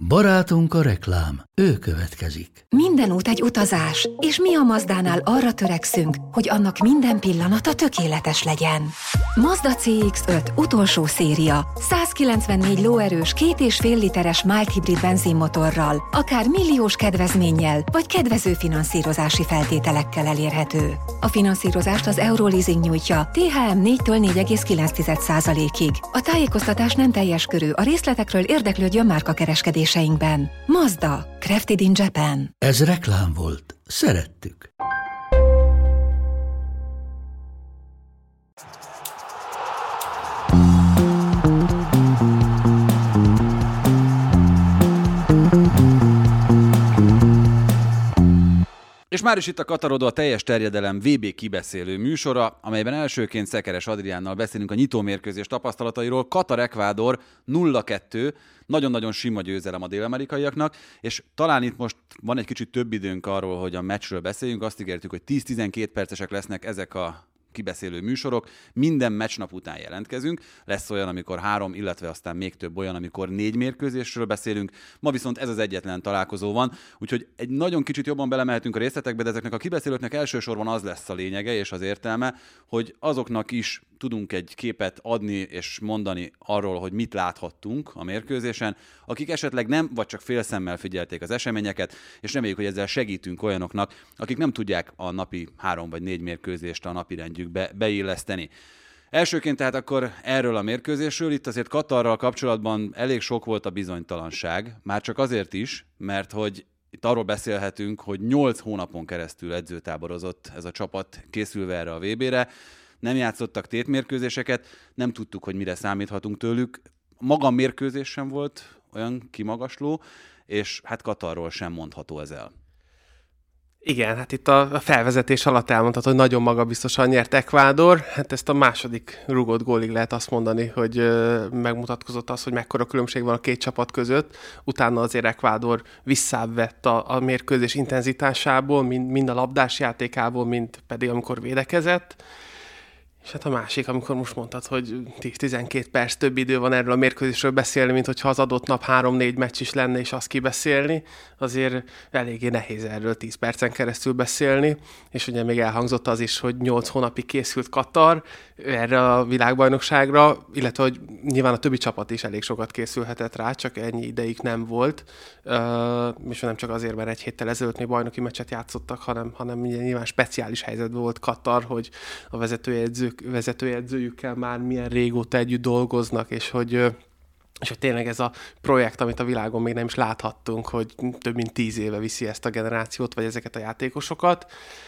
Barátunk a reklám, ő következik. Minden út egy utazás, és mi a Mazdánál arra törekszünk, hogy annak minden pillanata tökéletes legyen. Mazda CX-5 utolsó széria, 194 lóerős, 2,5 literes mild hibrid benzinmotorral, akár milliós kedvezménnyel, vagy kedvező finanszírozási feltételekkel elérhető. A finanszírozást az Euroleasing nyújtja, THM 4-től 4,9%-ig. A tájékoztatás nem teljes körű, a részletekről érdeklődjön márkakereskedéseinkben. Mazda, crafted in Japan. Ez reklám volt. Szerettük. És már is itt a Katarodó, a teljes terjedelem VB kibeszélő műsora, amelyben elsőként Szekeres Adriánnal beszélünk a nyitómérkőzés tapasztalatairól. Katar-Ekvádor 0-2, nagyon-nagyon sima győzelem a dél-amerikaiaknak, és talán itt most van egy kicsit több időnk arról, hogy a meccsről beszéljünk. Azt ígértük, hogy 10-12 percesek lesznek ezek a kibeszélő műsorok. Minden meccsnap után jelentkezünk. Lesz olyan, amikor 3, illetve aztán még több olyan, amikor 4 mérkőzésről beszélünk. Ma viszont ez az egyetlen találkozó van, úgyhogy egy nagyon kicsit jobban belemehetünk a részletekbe, de ezeknek a kibeszélőknek elsősorban az lesz a lényege és az értelme, hogy azoknak is tudunk egy képet adni és mondani arról, hogy mit láthattunk a mérkőzésen, akik esetleg nem, vagy csak félszemmel figyelték az eseményeket, és reméljük, hogy ezzel segítünk olyanoknak, akik nem tudják a napi 3 vagy 4 mérkőzést a napirendjükbe beilleszteni. Elsőként tehát akkor erről a mérkőzésről, itt azért Katarral kapcsolatban elég sok volt a bizonytalanság, már csak azért is, mert hogy itt arról beszélhetünk, hogy 8 hónapon keresztül edzőtáborozott ez a csapat készülve erre a VB-re, nem játszottak tétmérkőzéseket, nem tudtuk, hogy mire számíthatunk tőlük. Maga a mérkőzés sem volt olyan kimagasló, és hát Katarról sem mondható ez el. Igen, hát itt a felvezetés alatt elmondható, hogy nagyon magabiztosan nyert Ekvádor. Hát ezt a második rúgott gólig lehet azt mondani, hogy megmutatkozott az, hogy mekkora különbség van a két csapat között. Utána azért Ekvádor visszább a mérkőzés intenzitásából, mind a labdás játékából, mind pedig amikor védekezett. És hát a másik, amikor most mondtad, hogy 10-12 perc több idő van erről a mérkőzésről beszélni, mint hogyha az adott nap 3-4 meccs is lenne, és azt kibeszélni, azért eléggé nehéz erről 10 percen keresztül beszélni, és ugye még elhangzott az is, hogy 8 hónapig készült Katar erre a világbajnokságra, illetve hogy nyilván a többi csapat is elég sokat készülhetett rá, csak ennyi ideig nem volt, és nem csak azért, mert egy héttel ezelőtt még bajnoki meccset játszottak, hanem nyilván speciális helyzetben volt Katar, hogy a vezetőedzőjükkel már milyen régóta együtt dolgoznak, és hogy tényleg ez a projekt, amit a világon még nem is láthattunk, hogy több mint 10 éve viszi ezt a generációt, vagy ezeket a játékosokat.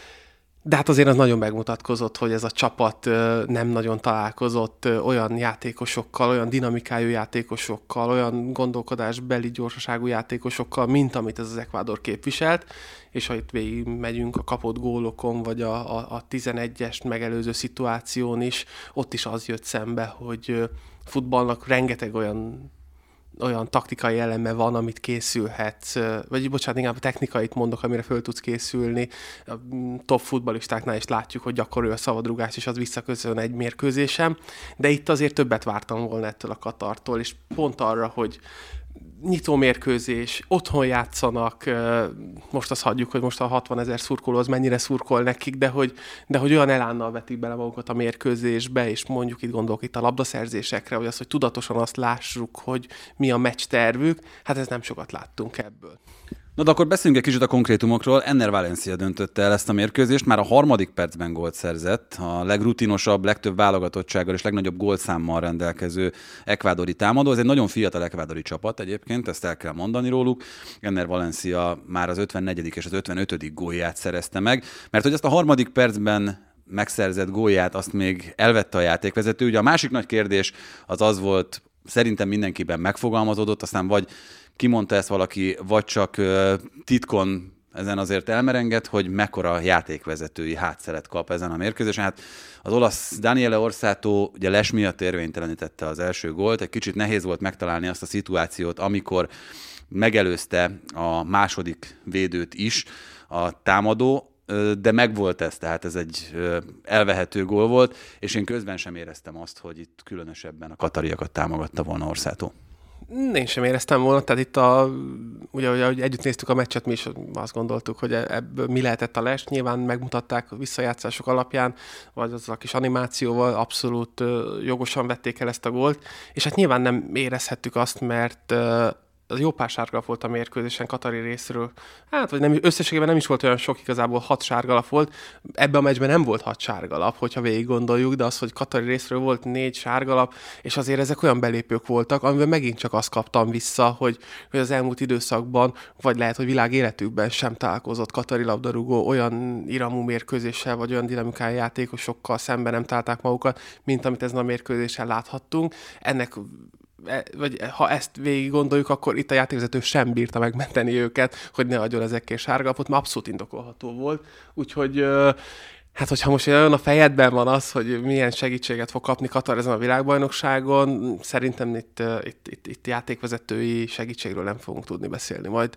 De hát azért az nagyon megmutatkozott, hogy ez a csapat nem nagyon találkozott olyan játékosokkal, olyan dinamikájú játékosokkal, olyan gondolkodásbeli gyorsaságú játékosokkal, mint amit ez az Ekvádor képviselt, és ha itt végig megyünk a kapott gólokon, vagy a 11-est megelőző szituáción is, ott is az jött szembe, hogy futballnak rengeteg olyan taktikai eleme van, amit készülhetsz, vagy bocsánat, inkább a technikait mondok, amire föl tudsz készülni. A top futballistáknál is látjuk, hogy gyakorol a szabadrugás, és az visszaköszön egy mérkőzésem, de itt azért többet vártam volna ettől a Katartól, és pont arra, hogy nyitó mérkőzés, otthon játszanak, most azt hagyjuk, hogy most a 60 000 szurkoló az mennyire szurkol nekik, de hogy olyan elánnal vetik bele magukat a mérkőzésbe, és mondjuk itt gondolok itt a labdaszerzésekre, hogy hogy tudatosan azt lássuk, hogy mi a meccs tervük, hát ez nem sokat láttunk ebből. Na de akkor beszéljünk egy kicsit a konkrétumokról. Enner Valencia döntötte el ezt a mérkőzést, már a 3. percben gólt szerzett, a legrutinosabb, legtöbb válogatottsággal és legnagyobb gólszámmal rendelkező ekvádori támadó. Ez egy nagyon fiatal ekvádori csapat egyébként, ezt el kell mondani róluk. Enner Valencia már az 54. és az 55. gólját szerezte meg, mert hogy ezt a 3. percben megszerzett gólját azt még elvette a játékvezető. Ugye a másik nagy kérdés az volt, szerintem mindenkiben megfogalmazódott, aztán vagy kimondta ezt valaki, vagy csak titkon ezen azért elmerengett, hogy mekkora játékvezetői hátszelet kap ezen a mérkőzésen. Hát az olasz Daniele Orsato ugye les miatt érvénytelenítette az első gólt, egy kicsit nehéz volt megtalálni azt a szituációt, amikor megelőzte a második védőt is a támadó, de megvolt ez, tehát ez egy elvehető gól volt, és én közben sem éreztem azt, hogy itt különösebben a katariakat támogatta volna Orsato. Én sem éreztem volna, tehát itt ugye együtt néztük a meccset, mi is azt gondoltuk, hogy ebből mi lehetett a les. Nyilván megmutatták a visszajátszások alapján, vagy az a kis animációval abszolút jogosan vették el ezt a gólt, és hát nyilván nem érezhettük azt, mert az jó pár sárgalap volt a mérkőzésen katari részről. Hát, vagy nem, összességében nem is volt olyan sok, igazából 6 sárgalap volt. Ebben a meccsben nem volt 6 sárgalap, hogyha végig gondoljuk, de az, hogy katari részről volt 4 sárgalap, és azért ezek olyan belépők voltak, amiben megint csak azt kaptam vissza, hogy az elmúlt időszakban, vagy lehet, hogy világ életükben sem találkozott katari labdarúgó olyan iramú mérkőzéssel, vagy olyan dinamikájú játékosokkal szemben nem találták magukat, mint amit ezen a mérkőzésen láthattunk. Ennek vagy ha ezt végig gondoljuk, akkor itt a játékvezető sem bírta megmenteni őket, hogy ne adjon ezekkel sárgalapot, mert abszolút indokolható volt. Úgyhogy hát, hogyha most olyan a fejedben van az, hogy milyen segítséget fog kapni Katar ezen a világbajnokságon, szerintem itt játékvezetői segítségről nem fogunk tudni beszélni. Majd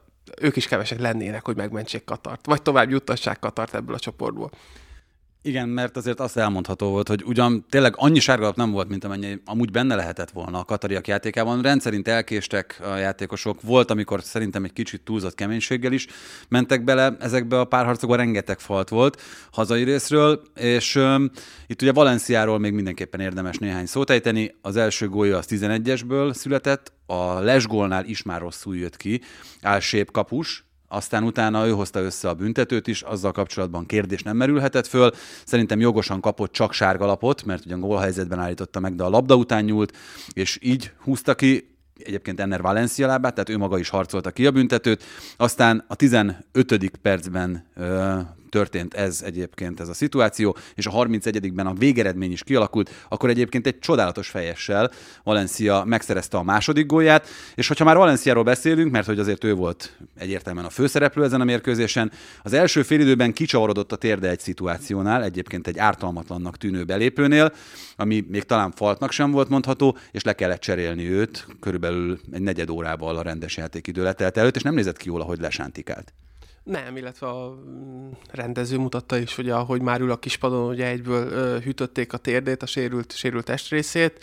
ők is kevesek lennének, hogy megmentsék Katart, vagy tovább juttassák Katart ebből a csoportból. Igen, mert azért azt elmondható volt, hogy ugyan tényleg annyi sárgalap nem volt, mint amennyi amúgy benne lehetett volna a katariak játékában. Rendszerint elkéstek a játékosok. Volt, amikor szerintem egy kicsit túlzott keménységgel is mentek bele ezekbe a párharcokba, rengeteg falt volt hazai részről, és itt ugye Valenciáról még mindenképpen érdemes néhány szót ejteni. Az első gólja az 11-esből született, a lesgólnál is már rosszul jött ki, Al-Shaib kapus, aztán utána ő hozta össze a büntetőt is, azzal kapcsolatban kérdés nem merülhetett föl. Szerintem jogosan kapott csak sárgalapot, mert ugyan gólhelyzetben állította meg, de a labda után nyúlt, és így húzta ki egyébként Enner Valencia lábát, tehát ő maga is harcolta ki a büntetőt. Aztán a 15. percben történt ez a szituáció, és a 31-ben a végeredmény is kialakult, akkor egyébként egy csodálatos fejessel Valencia megszerezte a második gólját, és hogyha már Valenciáról beszélünk, mert hogy azért ő volt egyértelműen a főszereplő ezen a mérkőzésen, az első félidőben kicsavarodott a térde egy szituációnál, egyébként egy ártalmatlannak tűnő belépőnél, ami még talán faltnak sem volt mondható, és le kellett cserélni őt körülbelül egy negyed órával a rendes játékidő letelt előtt, és nem nézett ki jól, ahogy lesántikált. Nem, illetve a rendező mutatta is, hogy ahogy már ül a kispadon, ugye egyből hűtötték a térdét, a sérült testrészét.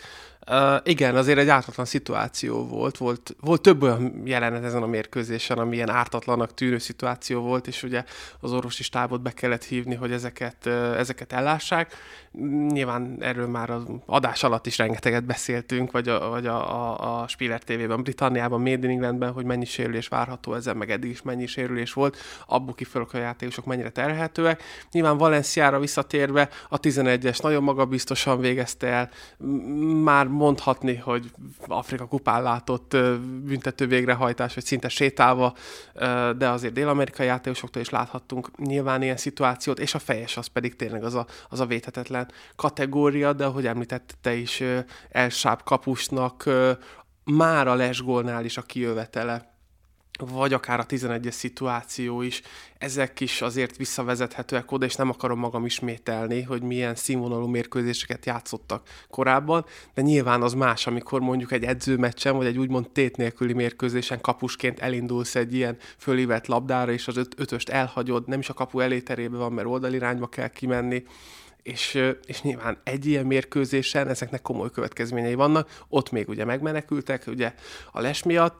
Igen, azért egy ártatlan szituáció volt több olyan jelenet ezen a mérkőzésen, ami ilyen ártatlanak tűnő szituáció volt, és ugye az orvosi stábot be kellett hívni, hogy ezeket ellássák. Nyilván erről már az adás alatt is rengeteget beszéltünk, vagy a Spiller TV-ben, Britanniában, Made in Englandben, hogy mennyi sérülés várható ezen, meg eddig is mennyi sérülés volt, abból kifelől a játékosok mennyire terhelhetőek. Nyilván Valenciára visszatérve a 11-es nagyon magabiztosan végezte el, már mondhatni, hogy Afrika kupán látott büntető végrehajtás, vagy szinte sétálva, de azért dél-amerikai játékosoktól is láthattunk nyilván ilyen szituációt, és a fejes az pedig tényleg az a védhetetlen kategória, de ahogy említette is, Al-Shaib kapusnak már a lesgólnál is a kijövetele, vagy akár a 11-es szituáció is, ezek is azért visszavezethetőek oda, és nem akarom magam ismételni, hogy milyen színvonalú mérkőzéseket játszottak korábban, de nyilván az más, amikor mondjuk egy edzőmeccsen, vagy egy úgymond tét nélküli mérkőzésen kapusként elindulsz egy ilyen fölívelt labdára, és az ötöst elhagyod, nem is a kapu eléterében van, mert oldalirányba kell kimenni, és nyilván egy ilyen mérkőzésen ezeknek komoly következményei vannak, ott még ugye megmenekültek, ugye a les miatt,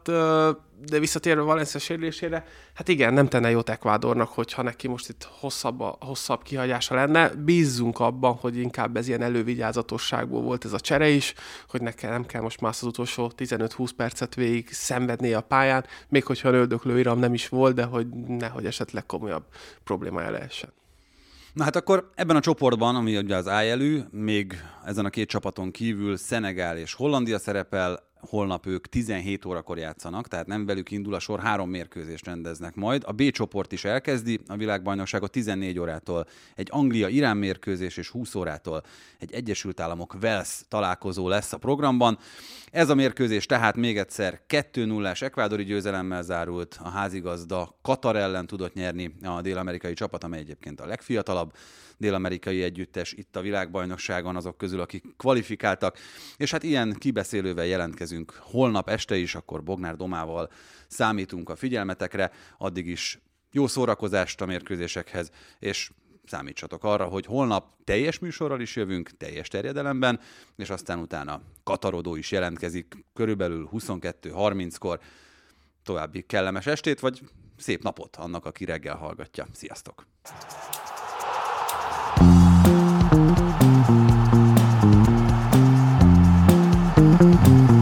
de visszatérve Valencia sérülésére, hát igen, nem tenne jót Ekvádornak, hogyha neki most itt hosszabb kihagyása lenne. Bízzunk abban, hogy inkább ez ilyen elővigyázatosságból volt ez a csere is, hogy nem kell most már az utolsó 15-20 percet végig szenvednie a pályán, még hogyha öldöklő iram nem is volt, de hogy nehogy esetleg komolyabb problémája lehessen. Na hát akkor ebben a csoportban, ami ugye az ájelű, még ezen a két csapaton kívül Szenegál és Hollandia szerepel, holnap ők 17 órakor játszanak, tehát nem velük indul a sor, 3 mérkőzést rendeznek majd. A B csoport is elkezdi a világbajnokságot 14 órától egy Anglia-Irán mérkőzés, és 20 órától egy Egyesült Államok-Wales találkozó lesz a programban. Ez a mérkőzés tehát még egyszer 2-0-ás ekvádori győzelemmel zárult, a házigazda Katar ellen tudott nyerni a dél-amerikai csapat, amely egyébként a legfiatalabb dél-amerikai együttes itt a világbajnokságon, azok közül, akik kvalifikáltak, és hát ilyen kibeszélővel jelentkezünk holnap este is, akkor Bognár Domával számítunk a figyelmetekre, addig is jó szórakozást a mérkőzésekhez, és számítsatok arra, hogy holnap teljes műsorral is jövünk, teljes terjedelemben, és aztán utána Katarodó is jelentkezik körülbelül 22:30-kor. További kellemes estét, vagy szép napot annak, aki reggel hallgatja. Sziasztok!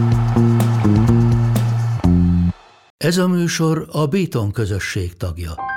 Ez a műsor a Béton közösség tagja.